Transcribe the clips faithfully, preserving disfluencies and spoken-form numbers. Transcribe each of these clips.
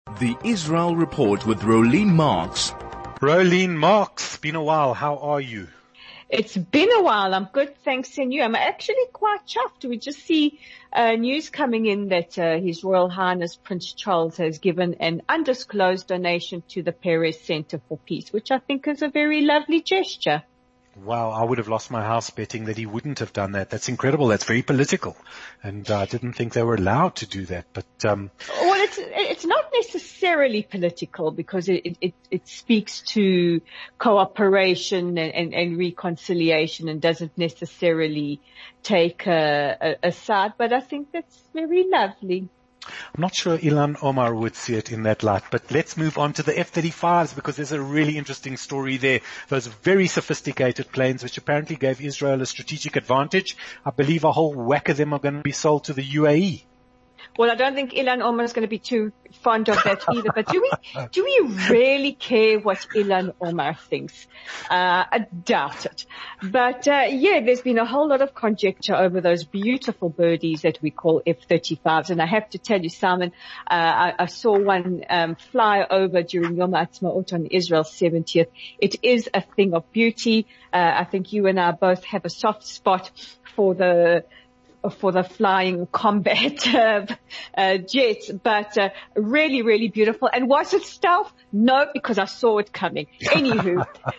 The Israel Report with Rolene Marks. Rolene Marks, been a while. How are you? It's been a while. I'm good, thanks, and you? I'm actually quite chuffed. We just see uh, news coming in that uh, His Royal Highness Prince Charles has given an undisclosed donation to the Peres Center for Peace, which I think is a very lovely gesture. Wow, I would have lost my house betting that he wouldn't have done that. That's incredible. That's very political. And uh, I didn't think they were allowed to do that. But um Well, it's it's not necessarily political because it it, it speaks to cooperation and, and, and reconciliation and doesn't necessarily take a, a, a side. But I think that's very lovely. I'm not sure Ilhan Omar would see it in that light, but let's move on to the F thirty-fives because there's a really interesting story there. Those very sophisticated planes which apparently gave Israel a strategic advantage. I believe a whole whack of them are going to be sold to the U A E. Well, I don't think Ilhan Omar is going to be too fond of that either. But do we do we really care what Ilhan Omar thinks? Uh, I doubt it. But uh, yeah, there's been a whole lot of conjecture over those beautiful birdies that we call F thirty-fives. And I have to tell you, Simon, uh, I, I saw one um, fly over during Yom Ha'atzmaut on Israel's seventieth. It is a thing of beauty. Uh, I think you and I both have a soft spot for the for the flying combat uh, uh, jets, but uh, really, really beautiful. And was it stealth? No, because I saw it coming. Anywho,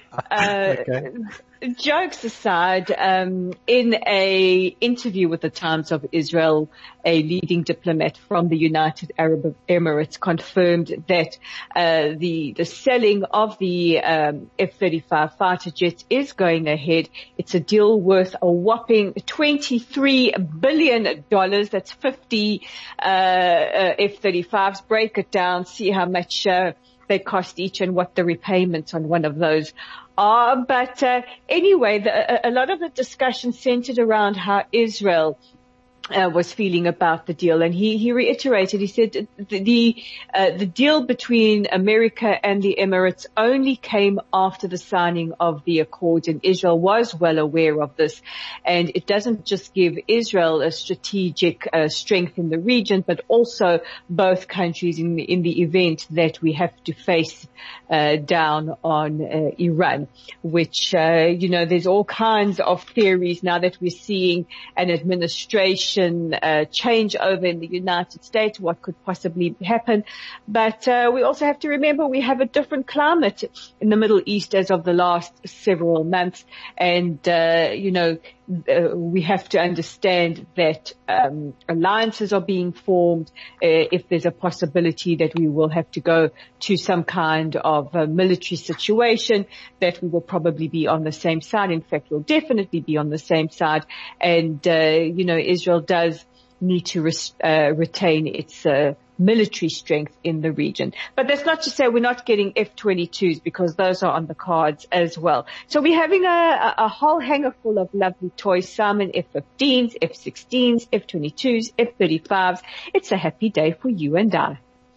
uh, okay. Jokes aside, um, in a interview with the Times of Israel, a leading diplomat from the United Arab Emirates confirmed that uh, the the selling of the um, F thirty-five fighter jets is going ahead. It's a deal worth a whopping twenty-three billion dollars. That's fifty uh, uh, F thirty-fives. Break it down, see how much uh, they cost each and what the repayments on one of those are. But uh, anyway, the, a, a lot of the discussion centered around how Israel Uh, was feeling about the deal, and he he reiterated. He said the the, uh, the deal between America and the Emirates only came after the signing of the accord, and Israel was well aware of this. And it doesn't just give Israel a strategic uh, strength in the region, but also both countries in the, in the event that we have to face uh, down on uh, Iran. Which uh, you know, there's all kinds of theories now that we're seeing an administration Uh, change over in the United States, what could possibly happen. But uh, we also have to remember we have a different climate in the Middle East as of the last several months. And, uh, you know, uh, we have to understand that um, alliances are being formed. Uh, if there's a possibility that we will have to go to some kind of uh, military situation, that we will probably be on the same side. In fact, we'll definitely be on the same side. And, uh, you know, Israel does need to res- uh, retain its uh, military strength in the region. But that's not to say we're not getting F twenty-twos, because those are on the cards as well. So we're having a, a, a whole hanger full of lovely toys, Simon, F fifteens, F sixteens, F twenty-twos, F thirty-fives. It's a happy day for you and I.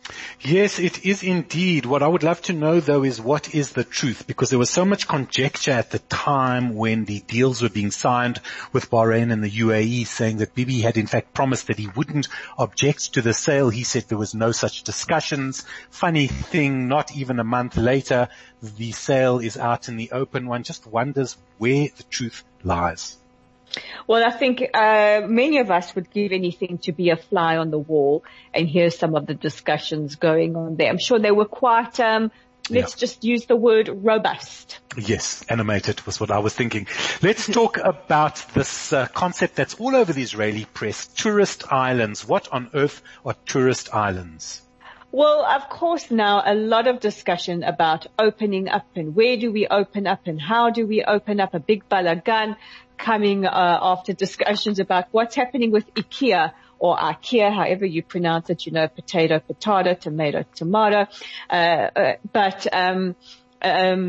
Yes, it is indeed. What I would love to know, though, is what is the truth? Because there was so much conjecture at the time when the deals were being signed with Bahrain and the U A E, saying that Bibi had in fact promised that he wouldn't object to the sale. He said there was no such discussions. Funny thing, not even a month later, the sale is out in the open. One just wonders where the truth lies. Well, I think uh many of us would give anything to be a fly on the wall and hear some of the discussions going on there. I'm sure they were quite, um let's yeah. just use the word robust. Yes, animated was what I was thinking. Let's talk about this uh, concept that's all over the Israeli press, tourist islands. What on earth are tourist islands? Well, of course, now a lot of discussion about opening up and where do we open up and how do we open up. A big balagan coming uh, after discussions about what's happening with IKEA or IKEA, however you pronounce it, you know, potato, potato, tomato, tomato. Uh, uh, but um, um,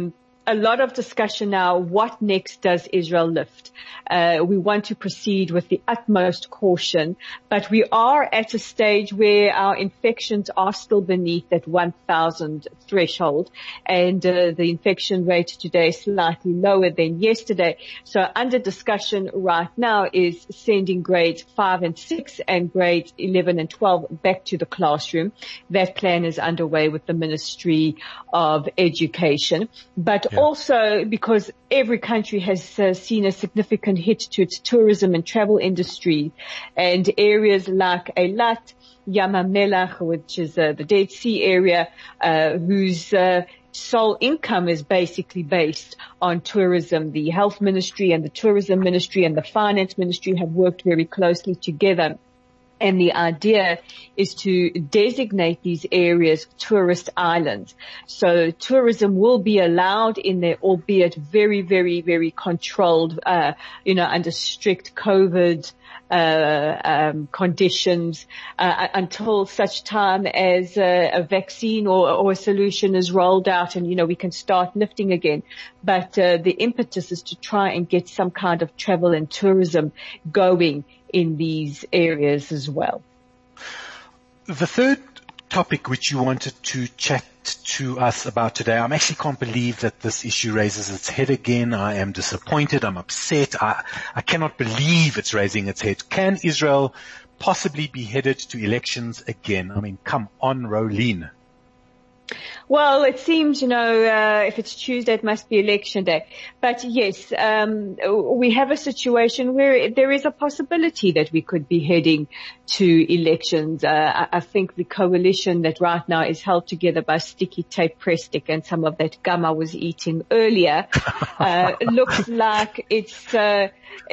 a lot of discussion now. What next does Israel lift? Uh, we want to proceed with the utmost caution, but we are at a stage where our infections are still beneath that one thousand threshold, and uh, the infection rate today is slightly lower than yesterday. So under discussion right now is sending grades five and six and grades eleven and twelve back to the classroom. That plan is underway with the Ministry of Education, but yeah. also because every country has uh, seen a significant hit to its tourism and travel industry, and areas like Eilat, Yam HaMelech, which is uh, the Dead Sea area, uh, whose uh, sole income is basically based on tourism. The Health Ministry and the Tourism Ministry and the Finance Ministry have worked very closely together. And the idea is to designate these areas tourist islands. So tourism will be allowed in there, albeit very, very, very controlled, uh, you know, under strict COVID Uh, um, conditions, uh, until such time as uh, a vaccine or, or a solution is rolled out and, you know, we can start lifting again. But uh, the impetus is to try and get some kind of travel and tourism going in these areas as well. The third topic which you wanted to chat to us about today, I actually can't believe that this issue raises its head again. I am disappointed. I'm upset. I, I cannot believe it's raising its head. Can Israel possibly be headed to elections again? I mean, come on, Rolene. Well, it seems, you know, uh, if it's Tuesday, it must be election day. But yes, um, we have a situation where there is a possibility that we could be heading to elections. Uh, I, I think the coalition that right now is held together by Sticky Tape Prestic and some of that gum I was eating earlier, uh, looks like it's, uh,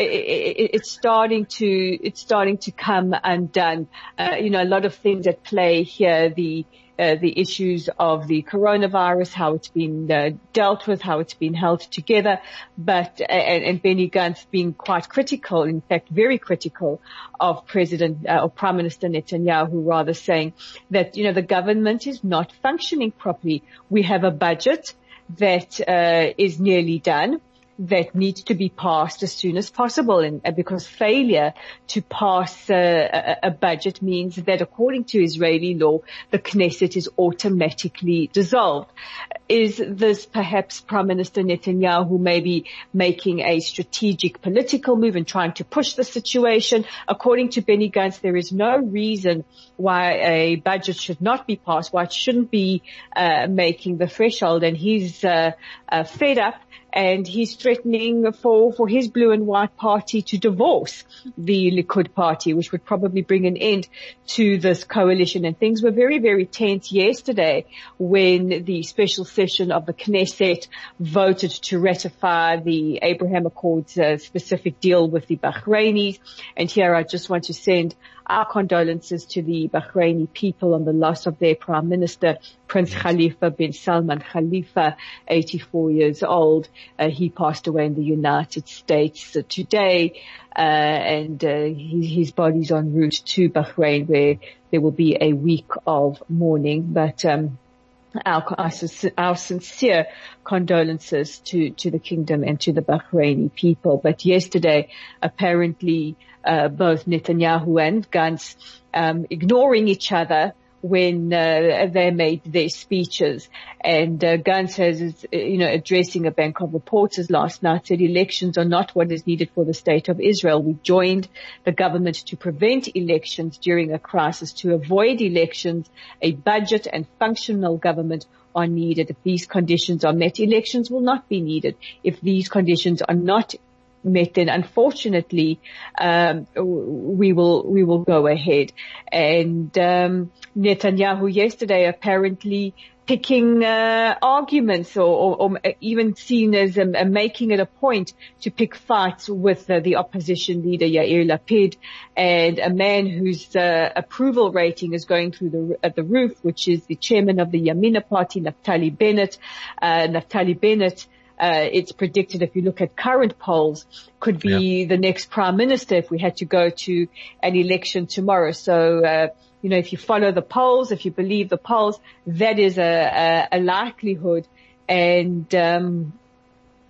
it, it's starting to, it's starting to come undone. Uh, you know, a lot of things at play here. The, Uh, the issues of the coronavirus, how it's been uh, dealt with, how it's been held together, but uh, and, and Benny Gantz being quite critical, in fact, very critical of President uh, or Prime Minister Netanyahu, rather saying that, you know, the government is not functioning properly. We have a budget that uh, is nearly done, that needs to be passed as soon as possible, and uh, because failure to pass uh, a, a budget means that, according to Israeli law, the Knesset is automatically dissolved. Is this perhaps Prime Minister Netanyahu maybe making a strategic political move and trying to push the situation? According to Benny Gantz, there is no reason why a budget should not be passed, why it shouldn't be uh, making the threshold, and he's uh, uh, fed up. And he's threatening for, for his blue and white party to divorce the Likud party, which would probably bring an end to this coalition. And things were very, very tense yesterday when the special session of the Knesset voted to ratify the Abraham Accords uh, specific deal with the Bahrainis. And here I just want to send our condolences to the Bahraini people on the loss of their Prime Minister, Prince Khalifa bin Salman Khalifa, eighty-four years old. Uh, he passed away in the United States uh, today, uh, and uh, his, his body's en route to Bahrain, where there will be a week of mourning. But um, our, our, our sincere condolences to, to the kingdom and to the Bahraini people. But yesterday, apparently, Uh, both Netanyahu and Gantz um, ignoring each other when uh, they made their speeches. And uh, Gantz has, you know, addressing a bank of reporters last night, said elections are not what is needed for the state of Israel. We joined the government to prevent elections during a crisis. To avoid elections, a budget and functional government are needed. If these conditions are met, elections will not be needed. If these conditions are not met, then unfortunately um, we will we will go ahead. And um, Netanyahu yesterday apparently picking uh, arguments or, or, or even seen as um, uh, making it a point to pick fights with uh, the opposition leader Yair Lapid, and a man whose uh, approval rating is going through the at the roof, which is the chairman of the Yamina party, Naftali Bennett. Uh, Naftali Bennett, Uh, it's predicted, if you look at current polls, could be yeah. the next prime minister if we had to go to an election tomorrow. So, uh, you know, if you follow the polls, if you believe the polls, that is a, a, a likelihood. And, um,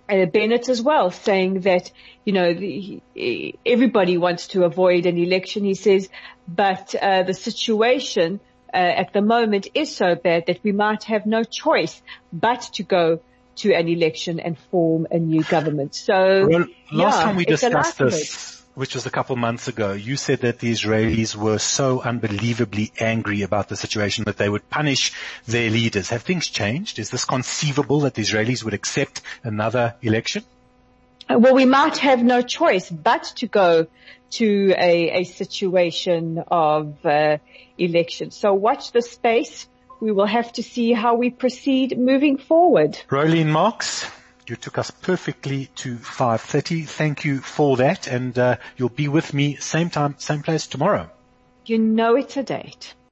uh, Bennett as well, saying that, you know, the, everybody wants to avoid an election, he says, but uh, the situation uh, at the moment is so bad that we might have no choice but to go to an election and form a new government. So, well, last yeah, time we it's a discussed likelihood. this, which was a couple months ago, you said that the Israelis were so unbelievably angry about the situation that they would punish their leaders. Have things changed? Is this conceivable that the Israelis would accept another election? Uh, Well, we might have no choice but to go to a, a situation of uh, election. So watch the space. We will have to see how we proceed moving forward. Rolene Marks, you took us perfectly to five thirty. Thank you for that. And uh, you'll be with me same time, same place tomorrow. You know it's a date.